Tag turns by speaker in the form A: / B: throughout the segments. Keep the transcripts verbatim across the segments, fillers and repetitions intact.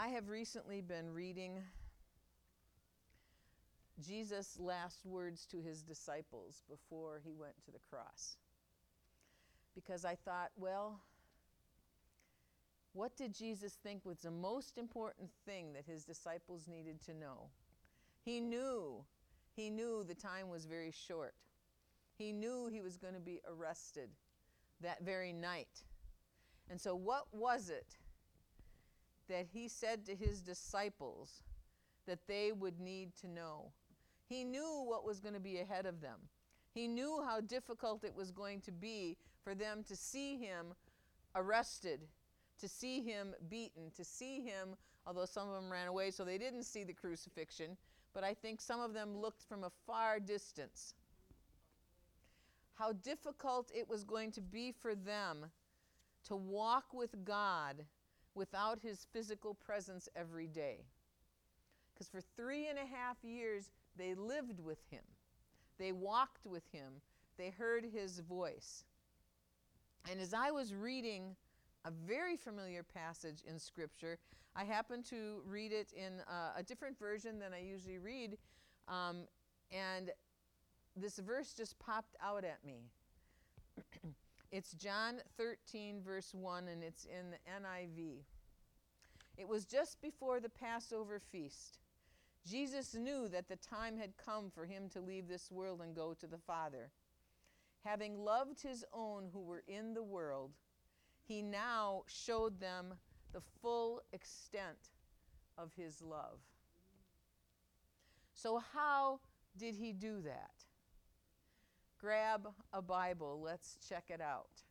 A: I have recently been reading Jesus' last words to his disciples before he went to the cross. Because I thought, well, what did Jesus think was the most important thing that his disciples needed to know? He knew, he knew the time was very short. He knew he was going to be arrested that very night. And so what was it that he said to his disciples that they would need to know? He knew what was going to be ahead of them. He knew how difficult it was going to be for them to see him arrested, to see him beaten, to see him, although some of them ran away so they didn't see the crucifixion, but I think some of them looked from a far distance. How difficult it was going to be for them to walk with God without his physical presence every day. Because for three and a half years, they lived with him. They walked with him. They heard his voice. And as I was reading a very familiar passage in Scripture, I happened to read it in a, a different version than I usually read, um, and this verse just popped out at me. It's John thirteen, verse one, and it's in the N I V. It was just before the Passover feast. Jesus knew that the time had come for him to leave this world and go to the Father. Having loved his own who were in the world, he now showed them the full extent of his love. So how did he do that? Grab a Bible, let's check it out.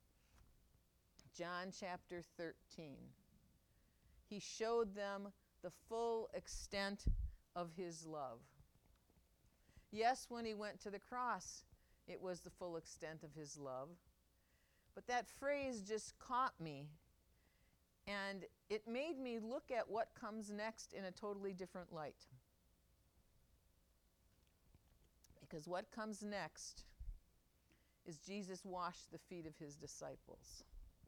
A: John chapter thirteen. He showed them the full extent of his love. Yes, when he went to the cross, it was the full extent of his love. But that phrase just caught me, and it made me look at what comes next in a totally different light. Because what comes next is Jesus washed the feet of his disciples.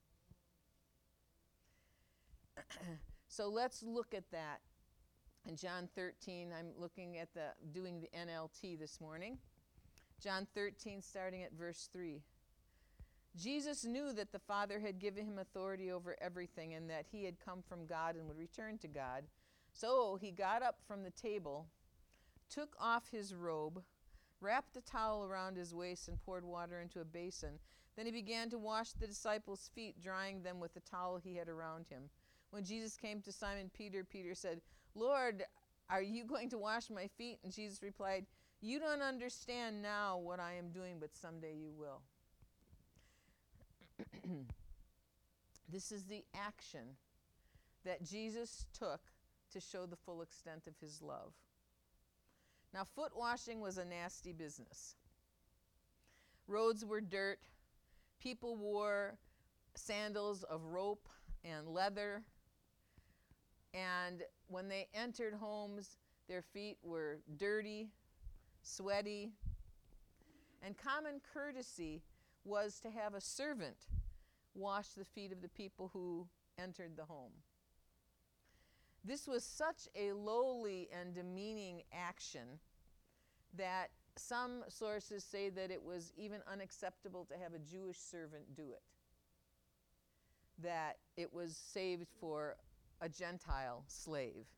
A: So let's look at that. In John thirteen, I'm looking at the, doing the N L T this morning. John thirteen, starting at verse three. Jesus knew that the Father had given him authority over everything and that he had come from God and would return to God. So he got up from the table, took off his robe, wrapped a towel around his waist, and poured water into a basin. Then he began to wash the disciples' feet, drying them with the towel he had around him. When Jesus came to Simon Peter, Peter said, "Lord, are you going to wash my feet?" And Jesus replied, "You don't understand now what I am doing, but someday you will." This is the action that Jesus took to show the full extent of his love. Now, foot washing was a nasty business. Roads were dirt. People wore sandals of rope and leather. And when they entered homes, their feet were dirty, sweaty. And common courtesy was to have a servant wash the feet of the people who entered the home. This was such a lowly and demeaning action that some sources say that it was even unacceptable to have a Jewish servant do it, that it was saved for a Gentile slave.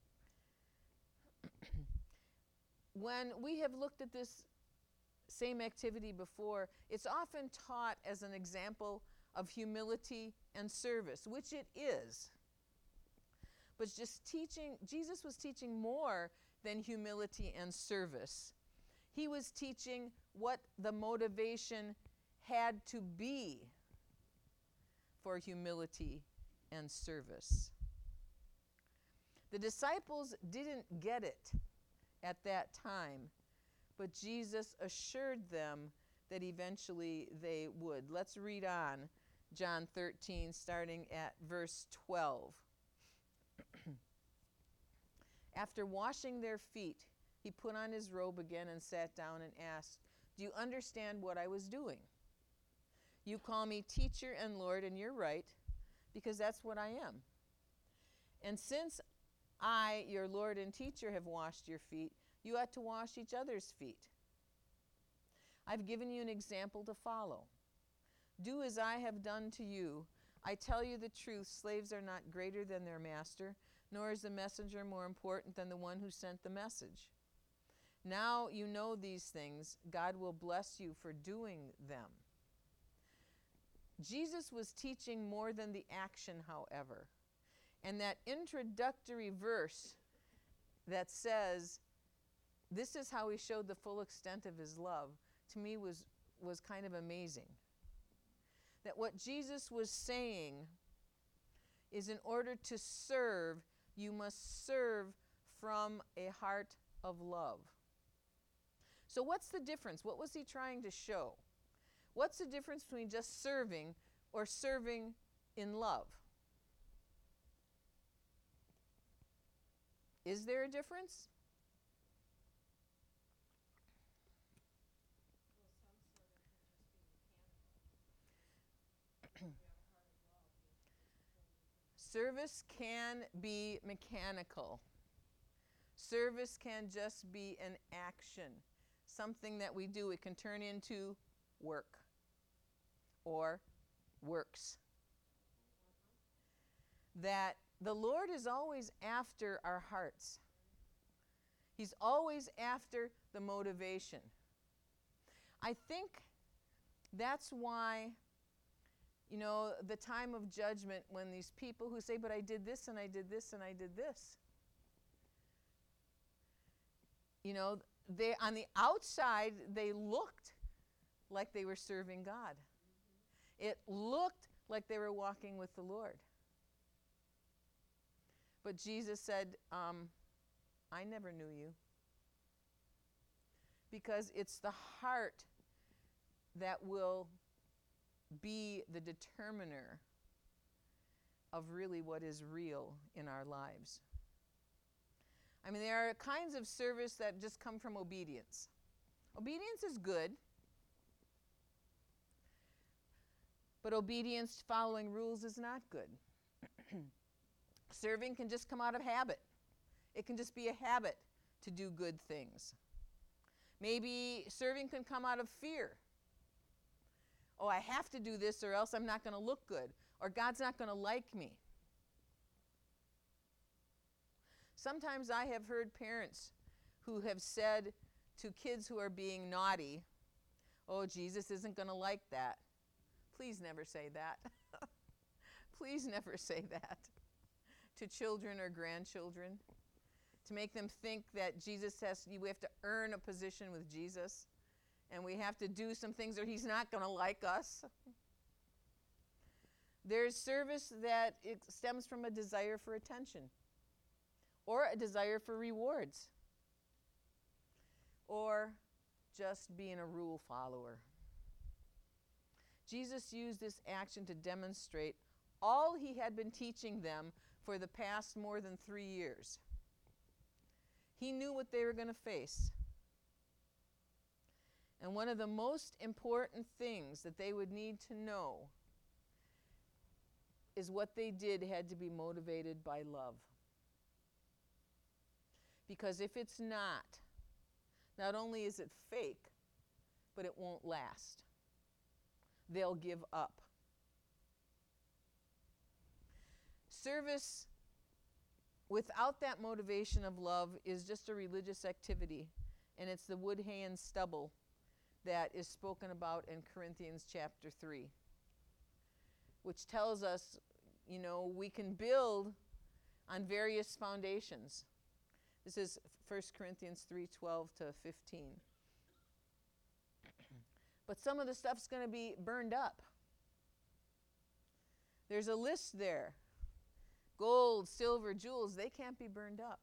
A: When we have looked at this same activity before, it's often taught as an example of humility and service, which it is. But just teaching, Jesus was teaching more than humility and service. He was teaching what the motivation had to be for humility and service. The disciples didn't get it at that time, but Jesus assured them that eventually they would. Let's read on, John thirteen, starting at verse twelve. After washing their feet, he put on his robe again and sat down and asked, "Do you understand what I was doing? You call me teacher and Lord, and you're right, because that's what I am. And since I, your Lord and teacher, have washed your feet, you ought to wash each other's feet. I've given you an example to follow. Do as I have done to you. I tell you the truth, slaves are not greater than their master, nor is the messenger more important than the one who sent the message. Now you know these things. God will bless you for doing them. Jesus was teaching more than the action, however. And that introductory verse that says, this is how he showed the full extent of his love, to me was, was kind of amazing. That what Jesus was saying is, in order to serve, you must serve from a heart of love. So what's the difference? What was he trying to show? What's the difference between just serving or serving in love? Is there a difference? Service can be mechanical. Service can just be an action, something that we do. It can turn into work or works. That the Lord is always after our hearts. He's always after the motivation. I think that's why, you know, the time of judgment, when these people who say, but I did this and I did this and I did this. You know, they on the outside, they looked like they were serving God. It looked like they were walking with the Lord. But Jesus said, um, I never knew you. Because it's the heart that will be the determiner of really what is real in our lives. I mean, there are kinds of service that just come from obedience. Obedience is good, but obedience following rules is not good. Serving can just come out of habit. It can just be a habit to do good things. Maybe serving can come out of fear. Oh, I have to do this or else I'm not going to look good, or God's not going to like me. Sometimes I have heard parents who have said to kids who are being naughty, oh, Jesus isn't going to like that. Please never say that. Please never say that to children or grandchildren, to make them think that Jesus has, we have to earn a position with Jesus, and we have to do some things or he's not going to like us. There's service that it stems from a desire for attention, or a desire for rewards, or just being a rule follower. Jesus used this action to demonstrate all he had been teaching them for the past more than three years. He knew what they were going to face. And one of the most important things that they would need to know is what they did had to be motivated by love. Because if it's not, not only is it fake, but it won't last. They'll give up. Service without that motivation of love is just a religious activity, and it's the wood, hay, and stubble that is spoken about in Corinthians chapter three, which tells us, you know, we can build on various foundations. This is First Corinthians three, twelve to fifteen. But some of the stuff's going to be burned up. There's a list there. Gold, silver, jewels, they can't be burned up.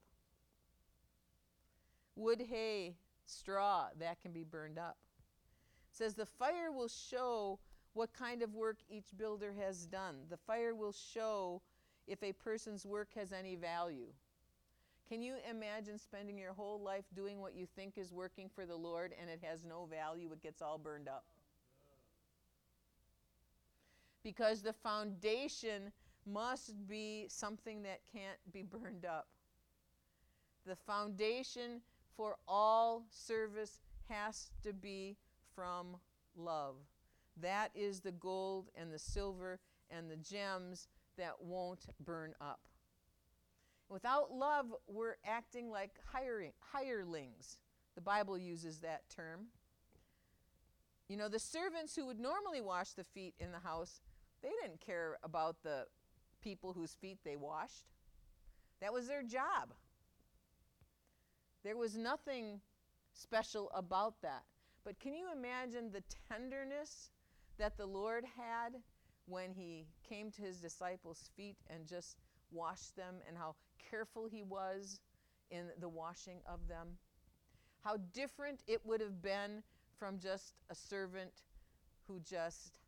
A: Wood, hay, straw, that can be burned up. It says the fire will show what kind of work each builder has done. The fire will show if a person's work has any value. Can you imagine spending your whole life doing what you think is working for the Lord and it has no value? It gets all burned up. Because the foundation must be something that can't be burned up. The foundation for all service has to be from love. That is the gold and the silver and the gems that won't burn up. Without love, we're acting like hiring, hirelings. The Bible uses that term. You know, the servants who would normally wash the feet in the house, they didn't care about the people whose feet they washed. That was their job. There was nothing special about that. But can you imagine the tenderness that the Lord had when he came to his disciples' feet and just washed them, and how careful he was in the washing of them? How different it would have been from just a servant who just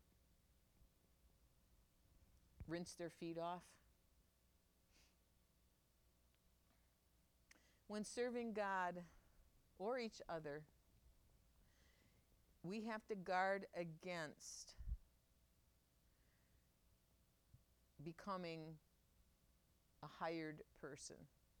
A: rinsed their feet off. When serving God or each other, we have to guard against becoming a hired person.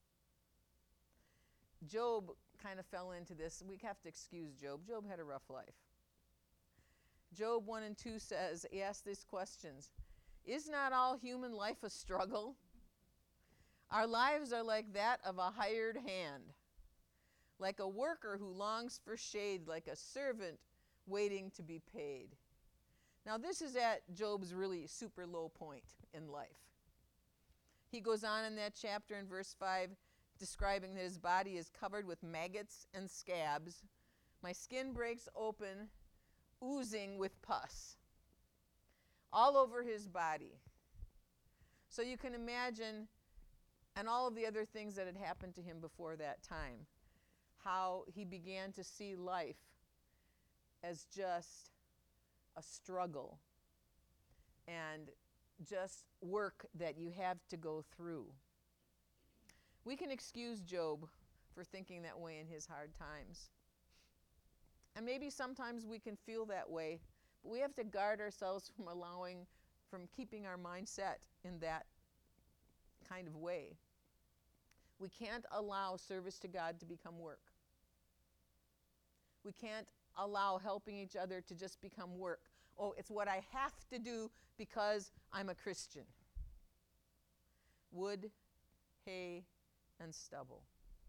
A: Job kind of fell into this. We have to excuse Job. Job had a rough life. Job one and two says, he asked these questions. Is not all human life a struggle? Our lives are like that of a hired hand, like a worker who longs for shade, like a servant waiting to be paid. Now this is at Job's really super low point in life. He goes on in that chapter in verse five, describing that his body is covered with maggots and scabs. My skin breaks open, oozing with pus all over his body. So you can imagine, and all of the other things that had happened to him before that time, how he began to see life as just a struggle and just work that you have to go through. We can excuse Job for thinking that way in his hard times. And maybe sometimes we can feel that way, but we have to guard ourselves from allowing, from keeping our mindset in that kind of way. We can't allow service to God to become work. We can't allow helping each other to just become work. Oh, it's what I have to do because I'm a Christian. Wood, hay, and stubble.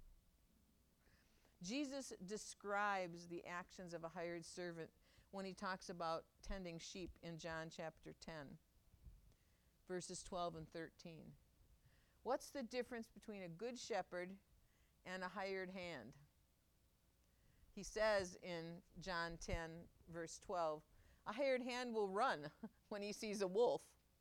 A: Jesus describes the actions of a hired servant when he talks about tending sheep in John chapter ten, verses twelve and thirteen. What's the difference between a good shepherd and a hired hand? He says in John ten, verse twelve, a hired hand will run when he sees a wolf.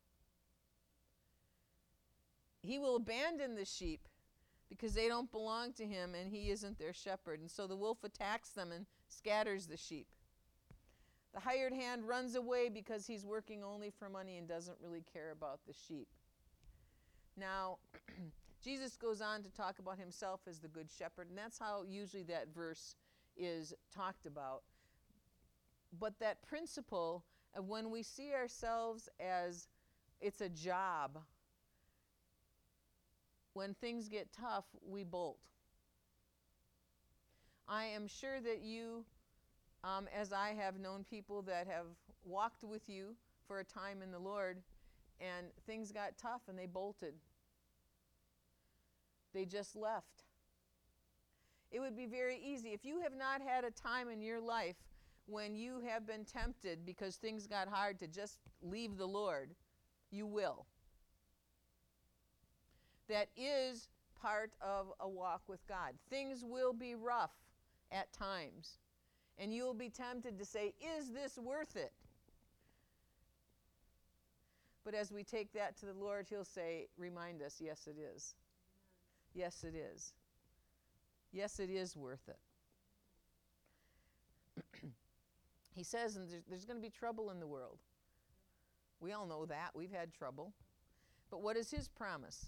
A: He will abandon the sheep because they don't belong to him and he isn't their shepherd. And so the wolf attacks them and scatters the sheep. The hired hand runs away because he's working only for money and doesn't really care about the sheep. Now, Jesus goes on to talk about himself as the good shepherd, and that's how usually that verse is talked about. But that principle of when we see ourselves as it's a job, when things get tough, we bolt. I am sure that you, um, as I have known people that have walked with you for a time in the Lord, and things got tough and they bolted. They just left. It would be very easy. If you have not had a time in your life when you have been tempted because things got hard to just leave the Lord, you will. That is part of a walk with God. Things will be rough at times, and you will be tempted to say, is this worth it? But as we take that to the Lord, he'll say, remind us, yes, it is. Yes, it is. Yes, it is worth it. He says, and there's, there's going to be trouble in the world. We all know that. We've had trouble. But what is his promise?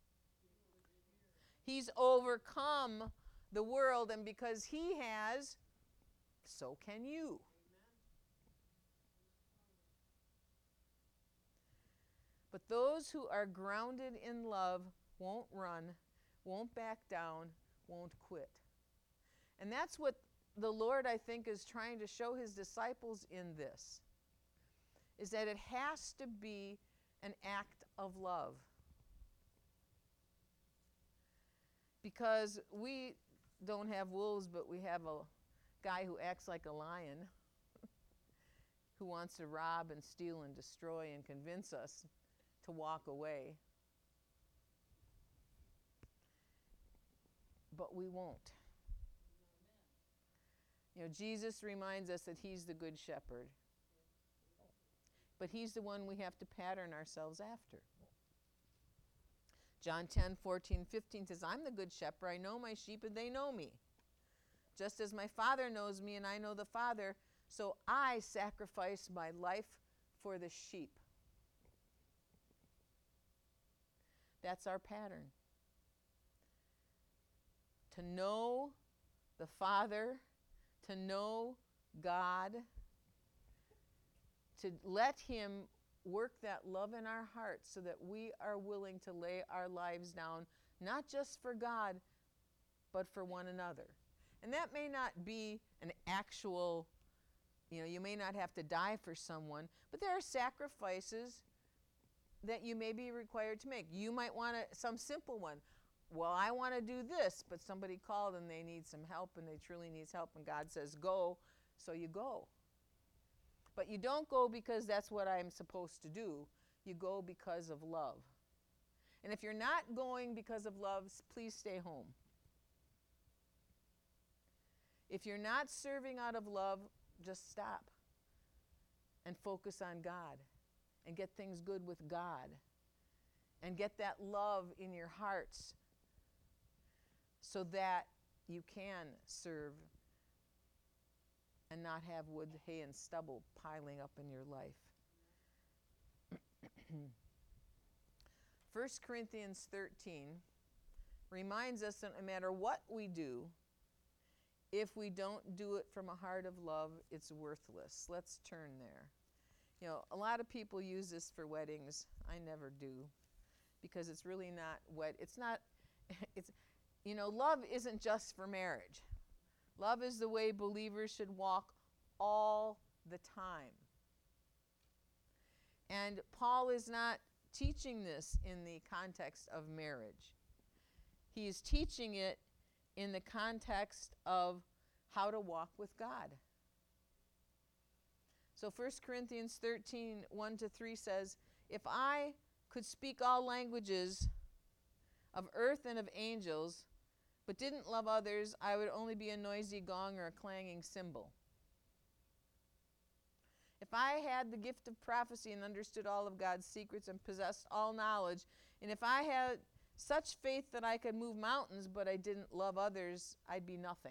A: He's overcome the world, and because he has, so can you. But those who are grounded in love won't run, won't back down, won't quit. And that's what the Lord, I think, is trying to show his disciples in this, is that it has to be an act of love. Because we don't have wolves, but we have a guy who acts like a lion, who wants to rob and steal and destroy and convince us to walk away. But we won't. You know, Jesus reminds us that he's the good shepherd. But he's the one we have to pattern ourselves after. John ten, fourteen, fifteen says, I'm the good shepherd. I know my sheep and they know me. Just as my Father knows me and I know the Father, so I sacrifice my life for the sheep. That's our pattern. To know the Father, to know God, to let him work that love in our hearts so that we are willing to lay our lives down, not just for God, but for one another. And that may not be an actual, you know, you may not have to die for someone, but there are sacrifices that you may be required to make. You might want to, some simple one. Well, I want to do this, but somebody called and they need some help and they truly need help and God says go, so you go. But you don't go because that's what I'm supposed to do. You go because of love. And if you're not going because of love, please stay home. If you're not serving out of love, just stop and focus on God and get things good with God and get that love in your hearts so that you can serve and not have wood, hay, and stubble piling up in your life. First Corinthians thirteen reminds us that no matter what we do, if we don't do it from a heart of love, it's worthless. Let's turn there. You know, a lot of people use this for weddings. I never do, because it's really not wed. It's not, it's, you know, love isn't just for marriage. Love is the way believers should walk all the time. And Paul is not teaching this in the context of marriage. He is teaching it in the context of how to walk with God. So First Corinthians thirteen, one to three says, if I could speak all languages of earth and of angels, but didn't love others, I would only be a noisy gong or a clanging cymbal. If I had the gift of prophecy and understood all of God's secrets and possessed all knowledge, and if I had such faith that I could move mountains, but I didn't love others, I'd be nothing.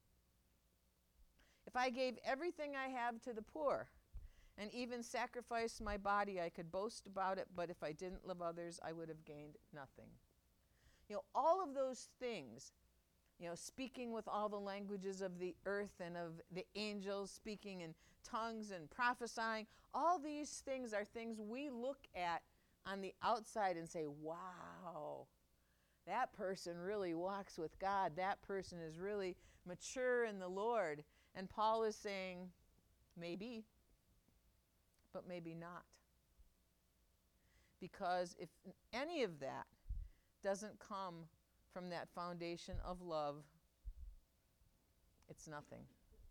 A: If I gave everything I have to the poor and even sacrificed my body, I could boast about it, but if I didn't love others, I would have gained nothing. You know, all of those things, you know, speaking with all the languages of the earth and of the angels, speaking in tongues and prophesying, all these things are things we look at on the outside and say, wow, that person really walks with God. That person is really mature in the Lord. And Paul is saying, maybe, but maybe not. Because if any of that doesn't come from that foundation of love, it's nothing.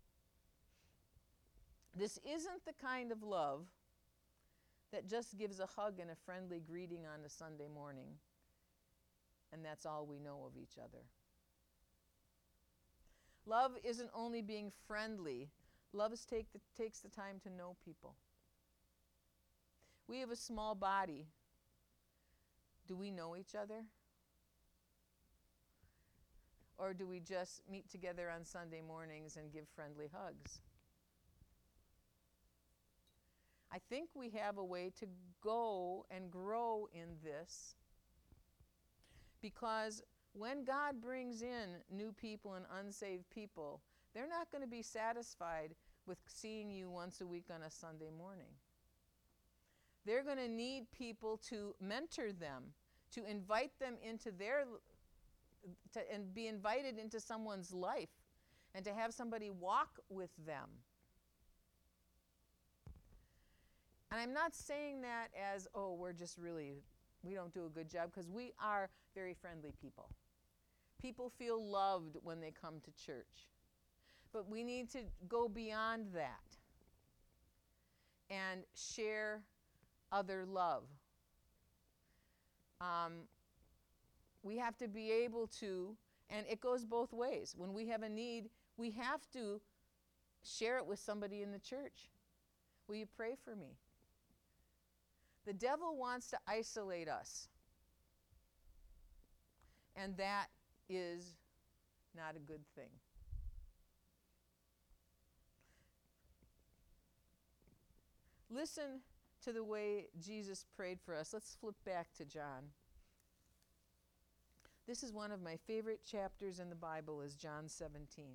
A: This isn't the kind of love that just gives a hug and a friendly greeting on a Sunday morning, and that's all we know of each other. Love isn't only being friendly. Love is take the, takes the time to know people. We have a small body. Do we know each other? Or do we just meet together on Sunday mornings and give friendly hugs? I think we have a way to go and grow in this, because when God brings in new people and unsaved people, they're not going to be satisfied with seeing you once a week on a Sunday morning. They're going to need people to mentor them, to invite them into their, to, and be invited into someone's life, and to have somebody walk with them. And I'm not saying that as, oh, we're just really, we don't do a good job, because we are very friendly people. People feel loved when they come to church. But we need to go beyond that and share other love. Um, we have to be able to, and it goes both ways. When we have a need, we have to share it with somebody in the church. Will you pray for me? The devil wants to isolate us. And that is not a good thing. Listen to the way Jesus prayed for us. Let's flip back to John. This is one of my favorite chapters in the Bible, is John seventeen.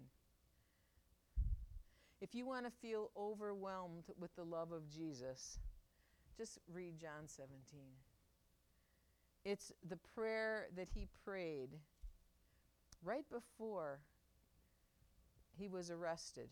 A: If you want to feel overwhelmed with the love of Jesus, just read John seventeen. It's the prayer that he prayed right before he was arrested.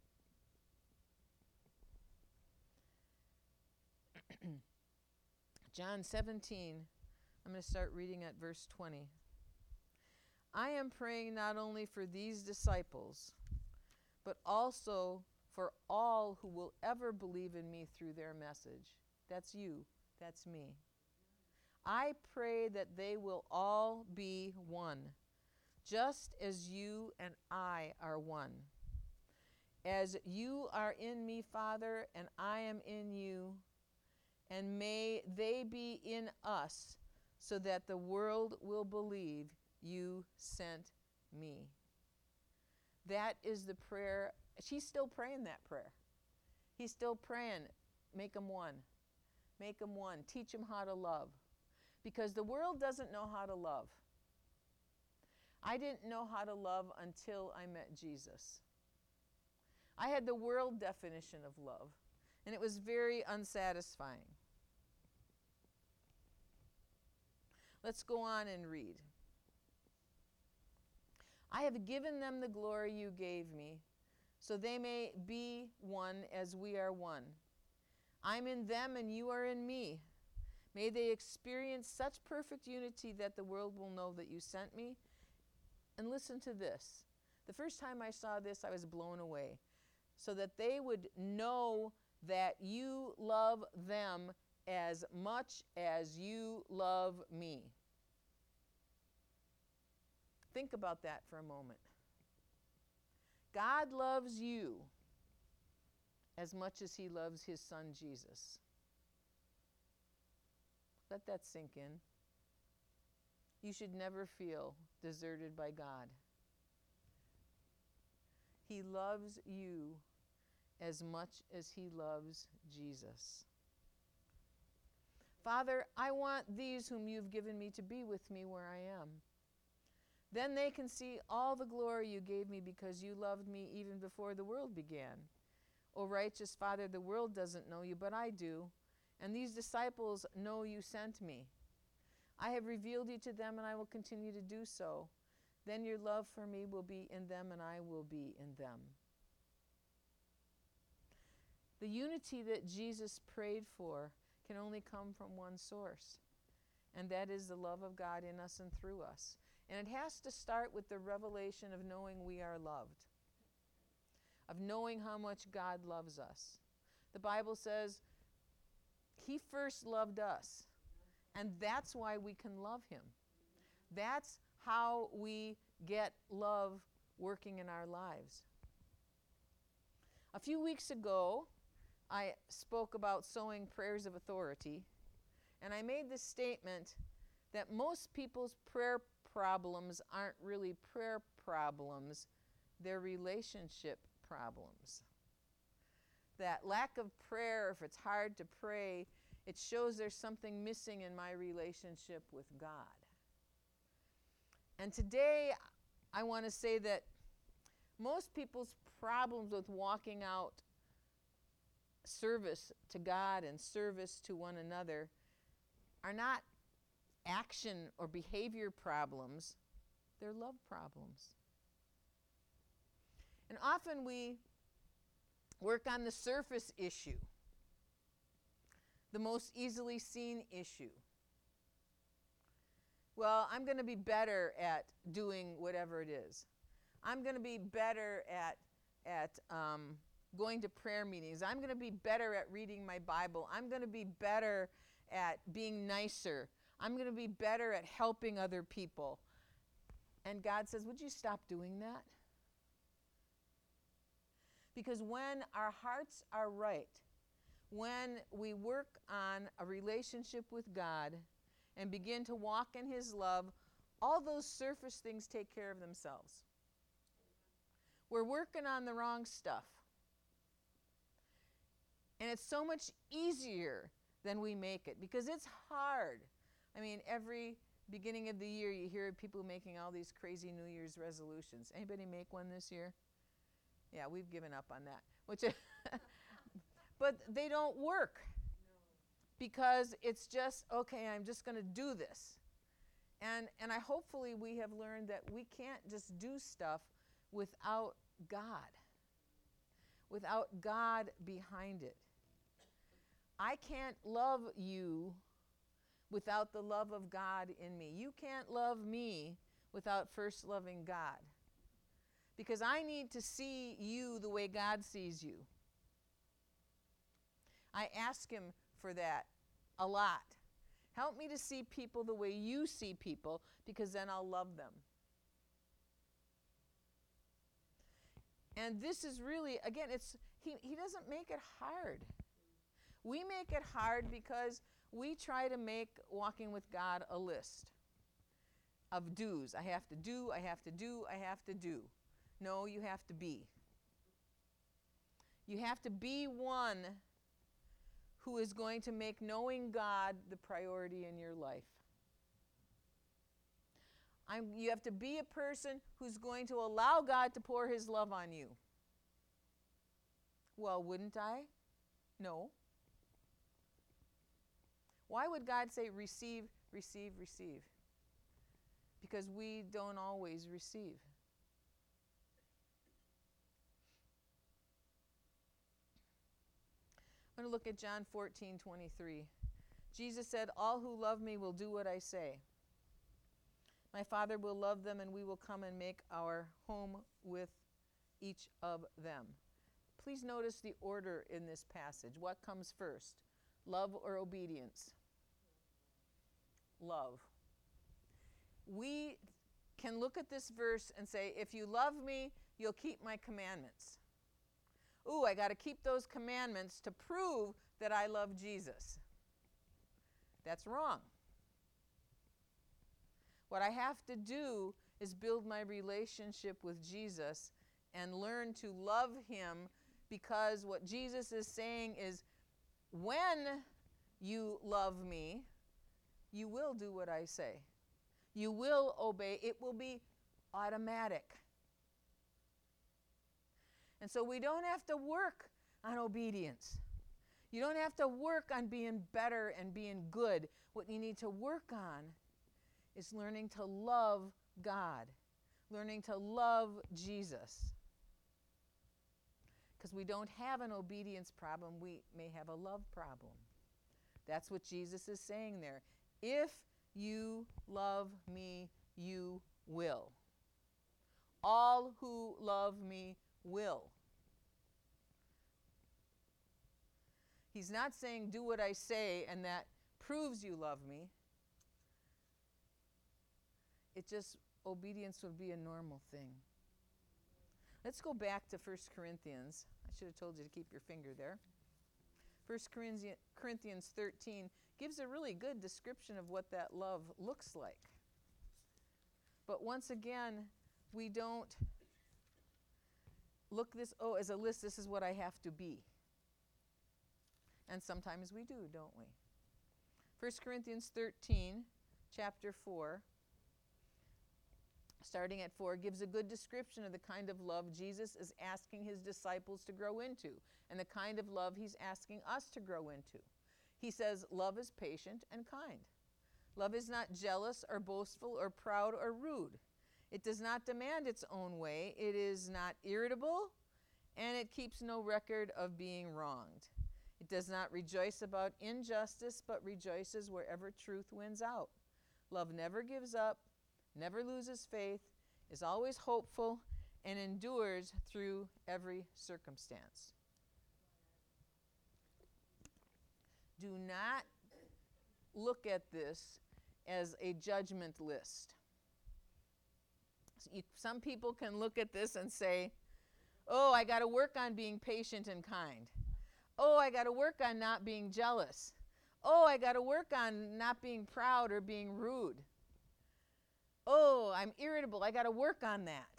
A: John seventeen, I'm going to start reading at verse twenty. I am praying not only for these disciples, but also for all who will ever believe in me through their message. That's you. That's me. I pray that they will all be one, just as you and I are one. As you are in me, Father, and I am in you, and may they be in us, so that the world will believe you sent me. That is the prayer. She's still praying that prayer. He's still praying, make them one. Make them one. Teach them how to love. Because the world doesn't know how to love. I didn't know how to love until I met Jesus. I had the world definition of love, and it was very unsatisfying. Let's go on and read. I have given them the glory you gave me, so they may be one as we are one. I'm in them and you are in me. May they experience such perfect unity that the world will know that you sent me. And listen to this. The first time I saw this, I was blown away. So that they would know that you love them as much as you love me. Think about that for a moment. God loves you as much as he loves his son Jesus. Let that sink in. You should never feel deserted by God. He loves you as much as he loves Jesus. Father, I want these whom you've given me to be with me where I am. Then they can see all the glory you gave me because you loved me even before the world began. O righteous Father, the world doesn't know you, but I do. And these disciples know you sent me. I have revealed you to them, and I will continue to do so. Then your love for me will be in them, and I will be in them. The unity that Jesus prayed for can only come from one source, and that is the love of God in us and through us. And it has to start with the revelation of knowing we are loved, of knowing how much God loves us. The Bible says he first loved us, and that's why we can love him. That's how we get love working in our lives. A few weeks ago, I spoke about sowing prayers of authority, and I made this statement that most people's prayer problems aren't really prayer problems, they're relationship problems. That lack of prayer, if it's hard to pray, it shows there's something missing in my relationship with God. And today, I want to say that most people's problems with walking out service to God and service to one another are not action or behavior problems, they're love problems. And often we work on the surface issue, the most easily seen issue. Well, I'm going to be better at doing whatever it is. I'm going to be better at, at um, going to prayer meetings. I'm going to be better at reading my Bible. I'm going to be better at being nicer. I'm going to be better at helping other people. And God says, would you stop doing that? Because when our hearts are right, when we work on a relationship with God and begin to walk in His love, all those surface things take care of themselves. We're working on the wrong stuff. And it's so much easier than we make it because it's hard. I mean, every beginning of the year you hear people making all these crazy New Year's resolutions. Anybody make one this year? Yeah, we've given up on that. Which, but they don't work because it's just, okay, I'm just going to do this. And and I hopefully we have learned that we can't just do stuff without God, without God behind it. I can't love you without the love of God in me. You can't love me without first loving God. Because I need to see you the way God sees you. I ask Him for that a lot. Help me to see people the way you see people, because then I'll love them. And this is really, again, it's he, he doesn't make it hard. We make it hard because we try to make walking with God a list of do's. I have to do, I have to do, I have to do. No, you have to be. You have to be one who is going to make knowing God the priority in your life. I'm, you have to be a person who's going to allow God to pour His love on you. Well, wouldn't I? No. Why would God say receive, receive, receive? Because we don't always receive. I'm going to look at John fourteen twenty-three. Jesus said, all who love me will do what I say. My Father will love them, and we will come and make our home with each of them. Please notice the order in this passage. What comes first? Love or obedience? Love. We can look at this verse and say, if you love me, you'll keep my commandments. Ooh, I got to keep those commandments to prove that I love Jesus. That's wrong. What I have to do is build my relationship with Jesus and learn to love Him, because what Jesus is saying is, when you love me, you will do what I say. You will obey. It will be automatic. And so we don't have to work on obedience. You don't have to work on being better and being good. What you need to work on is learning to love God, learning to love Jesus. Because we don't have an obedience problem, we may have a love problem. That's what Jesus is saying there. If you love me, you will. All who love me will. He's not saying do what I say and that proves you love me. It just, obedience would be a normal thing. Let's go back to First Corinthians. I should have told you to keep your finger there. First Corinthians thirteen gives a really good description of what that love looks like. But once again, we don't look this, oh, as a list, this is what I have to be. And sometimes we do, don't we? First Corinthians thirteen, chapter four, starting at four, gives a good description of the kind of love Jesus is asking his disciples to grow into and the kind of love he's asking us to grow into. He says, love is patient and kind. Love is not jealous or boastful or proud or rude. It does not demand its own way. It is not irritable, and it keeps no record of being wronged. It does not rejoice about injustice, but rejoices wherever truth wins out. Love never gives up, never loses faith, is always hopeful, and endures through every circumstance. Do not look at this as a judgment list. You, some people can look at this and say, oh, I got to work on being patient and kind. Oh, I got to work on not being jealous. Oh, I got to work on not being proud or being rude. Oh, I'm irritable. I got to work on that.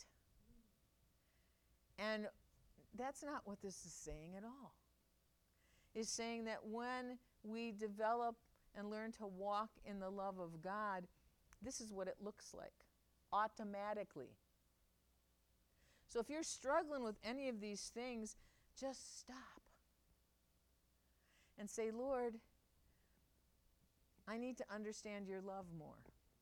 A: And that's not what this is saying at all. It's saying that when we develop and learn to walk in the love of God, this is what it looks like, automatically. So if you're struggling with any of these things, just stop and say, Lord, I need to understand your love more.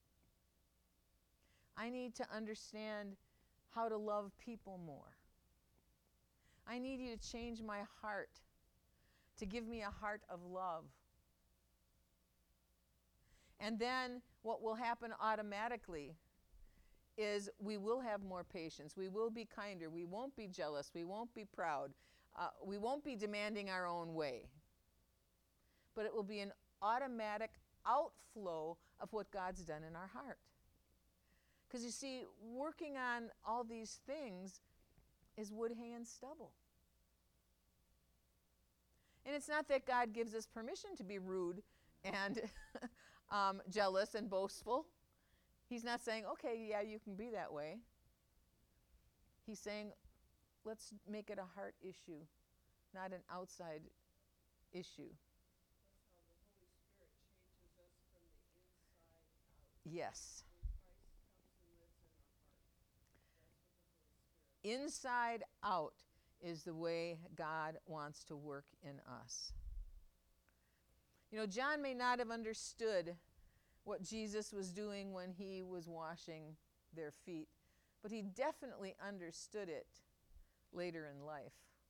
A: I need to understand how to love people more. I need you to change my heart, to give me a heart of love. And then what will happen automatically is we will have more patience. We will be kinder. We won't be jealous. We won't be proud. Uh, we won't be demanding our own way. But it will be an automatic outflow of what God's done in our heart. Because you see, working on all these things is wood, hay, and stubble. And it's not that God gives us permission to be rude and um, jealous and boastful. He's not saying, okay, yeah, you can be that way. He's saying, let's make it a heart issue, not an outside issue.
B: That's how the Holy Spirit changes us from the inside out.
A: Yes.
B: When Christ comes and lives in our heart, that's what the Holy Spirit.
A: Inside out is the way God wants to work in us. You know, John may not have understood what Jesus was doing when he was washing their feet, but he definitely understood it later in life.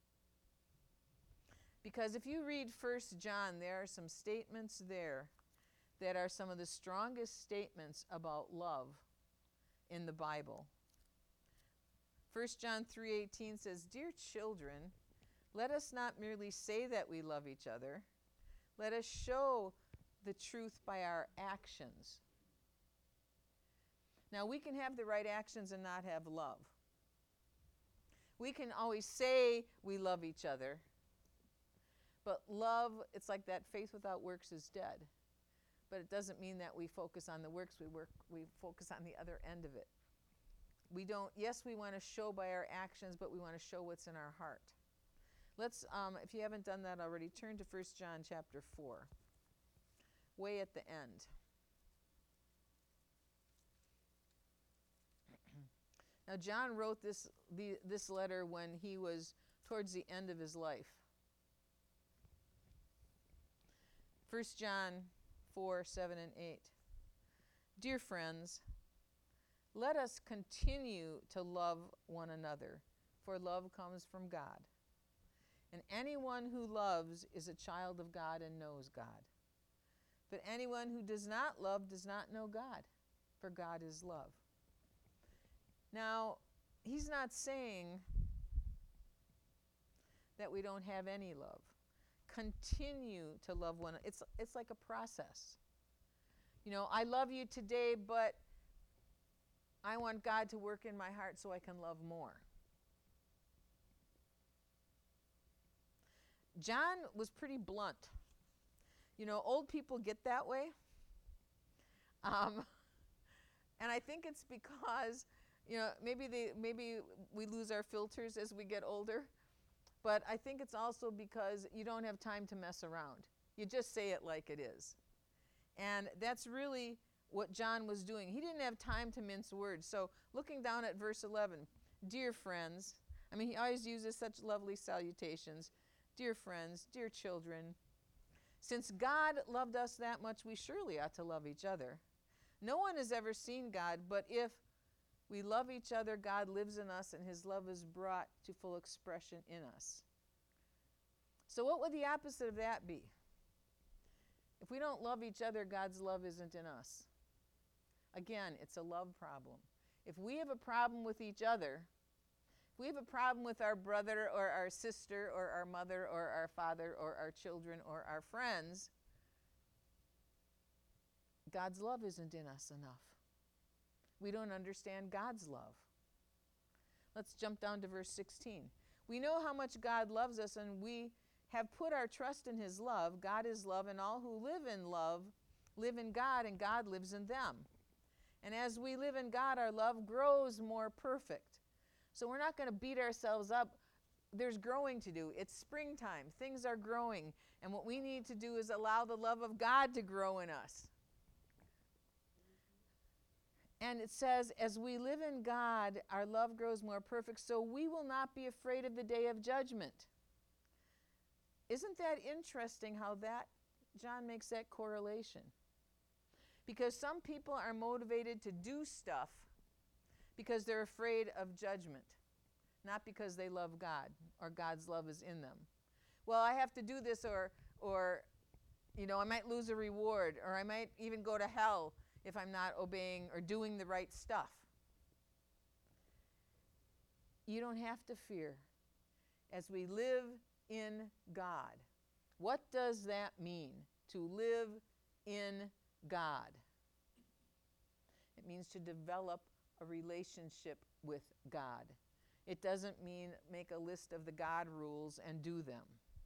A: Because if you read First John, there are some statements there that are some of the strongest statements about love in the Bible. First John three eighteen says, "Dear children, let us not merely say that we love each other. Let us show the truth by our actions." Now, we can have the right actions and not have love. We can always say we love each other, but love, it's like that faith without works is dead. But it doesn't mean that we focus on the works, we work, we focus on the other end of it. We don't, yes, we want to show by our actions, but we want to show what's in our heart. Let's, um, if you haven't done that already, turn to First John chapter four, way at the end. Now, John wrote this, the, this letter when he was towards the end of his life. First John four, seven, and eight. "Dear friends, let us continue to love one another, for love comes from God. And anyone who loves is a child of God and knows God. But anyone who does not love does not know God, for God is love." Now, he's not saying that we don't have any love. Continue to love one another. It's, it's like a process. You know, I love you today, but I want God to work in my heart so I can love more. John was pretty blunt. You know, old people get that way. Um, and I think it's because, you know, maybe they, maybe we lose our filters as we get older. But I think it's also because you don't have time to mess around. You just say it like it is. And that's really what John was doing. He didn't have time to mince words. So looking down at verse eleven, dear friends, I mean, he always uses such lovely salutations. Dear friends, dear children, since God loved us that much, we surely ought to love each other. No one has ever seen God, but if we love each other, God lives in us, and his love is brought to full expression in us. So what would the opposite of that be? If we don't love each other, God's love isn't in us. Again, it's a love problem. If we have a problem with each other, if we have a problem with our brother or our sister or our mother or our father or our children or our friends, God's love isn't in us enough. We don't understand God's love. Let's jump down to verse sixteen. We know how much God loves us, and we have put our trust in his love. God is love, and all who live in love live in God, and God lives in them. And as we live in God, our love grows more perfect. So we're not going to beat ourselves up. There's growing to do. It's springtime. Things are growing. And what we need to do is allow the love of God to grow in us. And it says, as we live in God, our love grows more perfect, so we will not be afraid of the day of judgment. Isn't that interesting how that, John makes that correlation? Because some people are motivated to do stuff because they're afraid of judgment, not because they love God or God's love is in them. Well, I have to do this, or, or, you know, I might lose a reward, or I might even go to hell if I'm not obeying or doing the right stuff. You don't have to fear. As we live in God, what does that mean, to live in God? It means to develop a relationship with God. It doesn't mean make a list of the God rules and do them.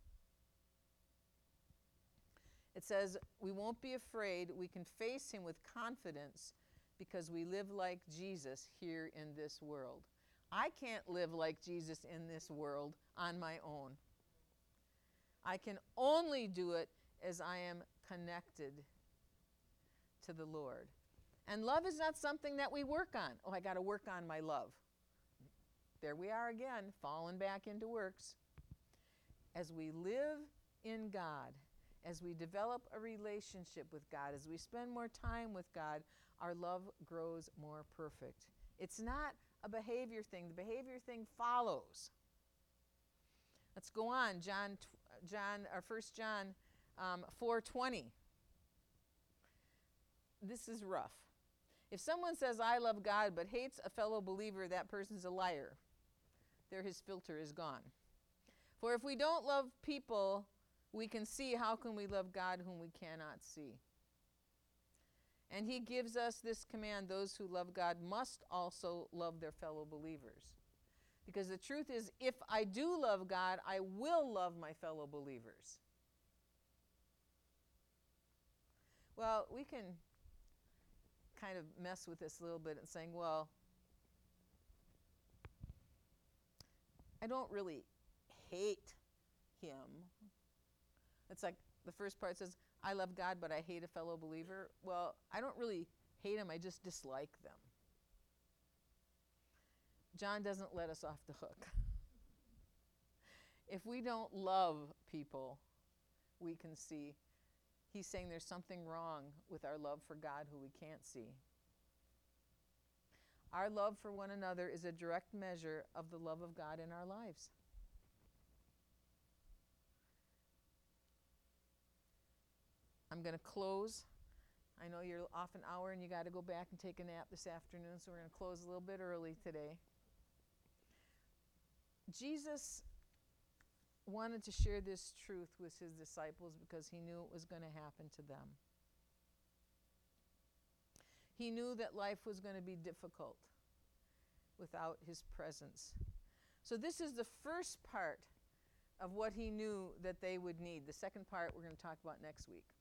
A: It says we won't be afraid. We can face him with confidence because we live like Jesus here in this world. I can't live like Jesus in this world on my own. I can only do it as I am connected to the Lord. And love is not something that we work on. Oh, I got to work on my love. There we are again, falling back into works. As we live in God, as we develop a relationship with God, as we spend more time with God, our love grows more perfect. It's not a behavior thing. The behavior thing follows. Let's go on. John, John, or First John um, four twenty. This is rough. If someone says, I love God, but hates a fellow believer, that person's a liar. There his filter is gone. For if we don't love people we can see, how can we love God whom we cannot see? And he gives us this command: those who love God must also love their fellow believers. Because the truth is, if I do love God, I will love my fellow believers. Well, we can kind of mess with this a little bit and saying, well, I don't really hate him. It's like the first part says, I love God, but I hate a fellow believer. Well, I don't really hate him, I just dislike them. John doesn't let us off the hook. If we don't love people, we can see. He's saying there's something wrong with our love for God who we can't see. Our love for one another is a direct measure of the love of God in our lives. I'm going to close. I know you're off an hour and you got to go back and take a nap this afternoon, so we're going to close a little bit early today. Jesus wanted to share this truth with his disciples because he knew it was going to happen to them. He knew that life was going to be difficult without his presence. So this is the first part of what he knew that they would need. The second part we're going to talk about next week.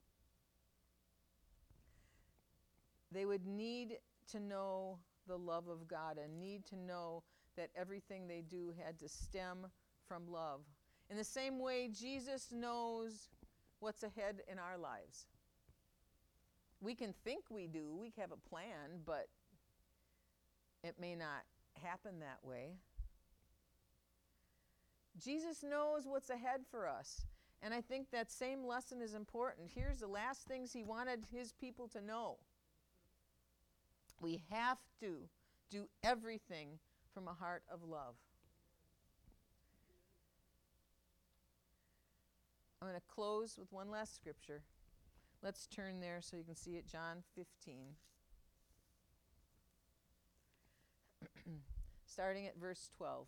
A: They would need to know the love of God and need to know that everything they do had to stem from love. In the same way, Jesus knows what's ahead in our lives. We can think we do, we have a plan, but it may not happen that way. Jesus knows what's ahead for us. And I think that same lesson is important. Here's the last things he wanted his people to know. We have to do everything from a heart of love. I'm going to close with one last scripture. Let's turn there so you can see it, John fifteen. Starting at verse twelve.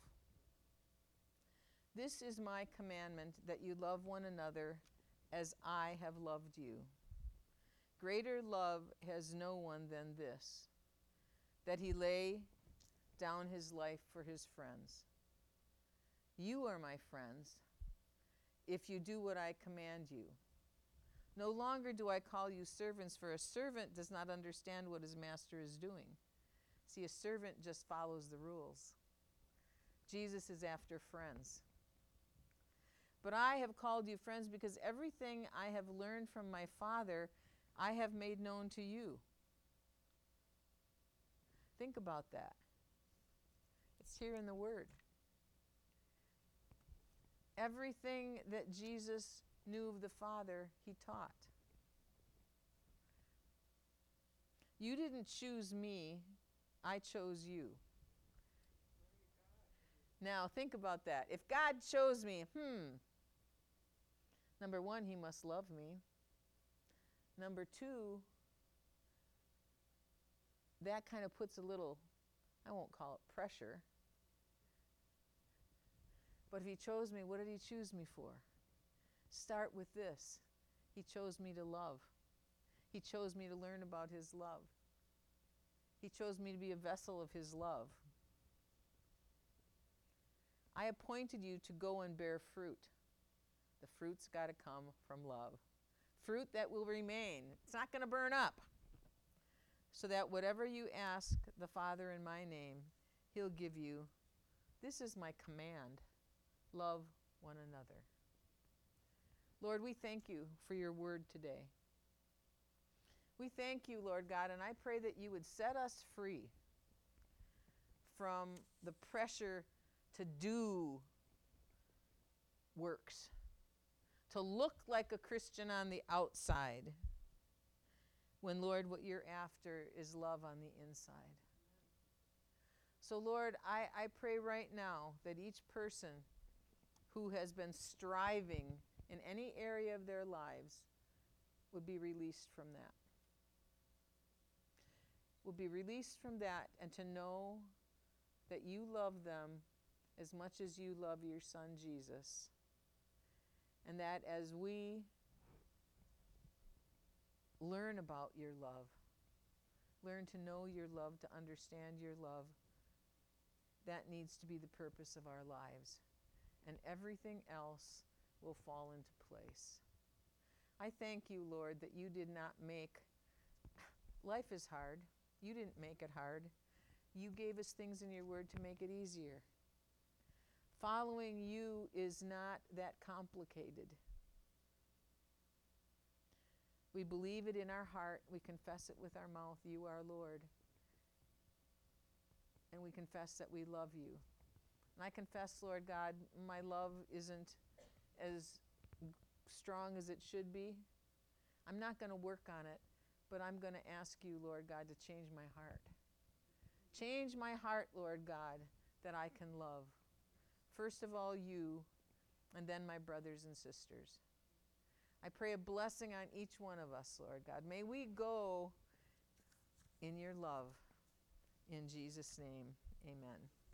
A: This is my commandment, that you love one another as I have loved you. Greater love has no one than this, that he lay down his life for his friends. You are my friends, if you do what I command you. No longer do I call you servants, for a servant does not understand what his master is doing. See, a servant just follows the rules. Jesus is after friends. But I have called you friends because everything I have learned from my Father I have made known to you. Think about that. It's here in the Word. Everything that Jesus knew of the Father, he taught. You didn't choose me, I chose you. Now think about that. If God chose me, hmm, number one, he must love me. Number two, that kind of puts a little, I won't call it pressure. But if he chose me, what did he choose me for? Start with this. He chose me to love. He chose me to learn about his love. He chose me to be a vessel of his love. I appointed you to go and bear fruit. The fruit's got to come from love. Fruit that will remain. It's not going to burn up. So that whatever you ask the Father in my name, he'll give you. This is my command. Love one another. Lord, we thank you for your word today. We thank you, Lord God, and I pray that you would set us free from the pressure to do works, to look like a Christian on the outside, when, Lord, what you're after is love on the inside. So, Lord, I, I pray right now that each person who has been striving in any area of their lives would be released from that. Would be released from that and to know that you love them as much as you love your Son, Jesus. And that as we learn about your love, learn to know your love, to understand your love, that needs to be the purpose of our lives. And everything else will fall into place. I thank you, Lord, that you did not make, life is hard. You didn't make it hard. You gave us things in your word to make it easier. Following you is not that complicated. We believe it in our heart. We confess it with our mouth. You are Lord. And we confess that we love you. And I confess, Lord God, my love isn't as strong as it should be. I'm not going to work on it, but I'm going to ask you, Lord God, to change my heart. Change my heart, Lord God, that I can love. First of all, you, and then my brothers and sisters. I pray a blessing on each one of us, Lord God. May we go in your love. In Jesus' name, amen.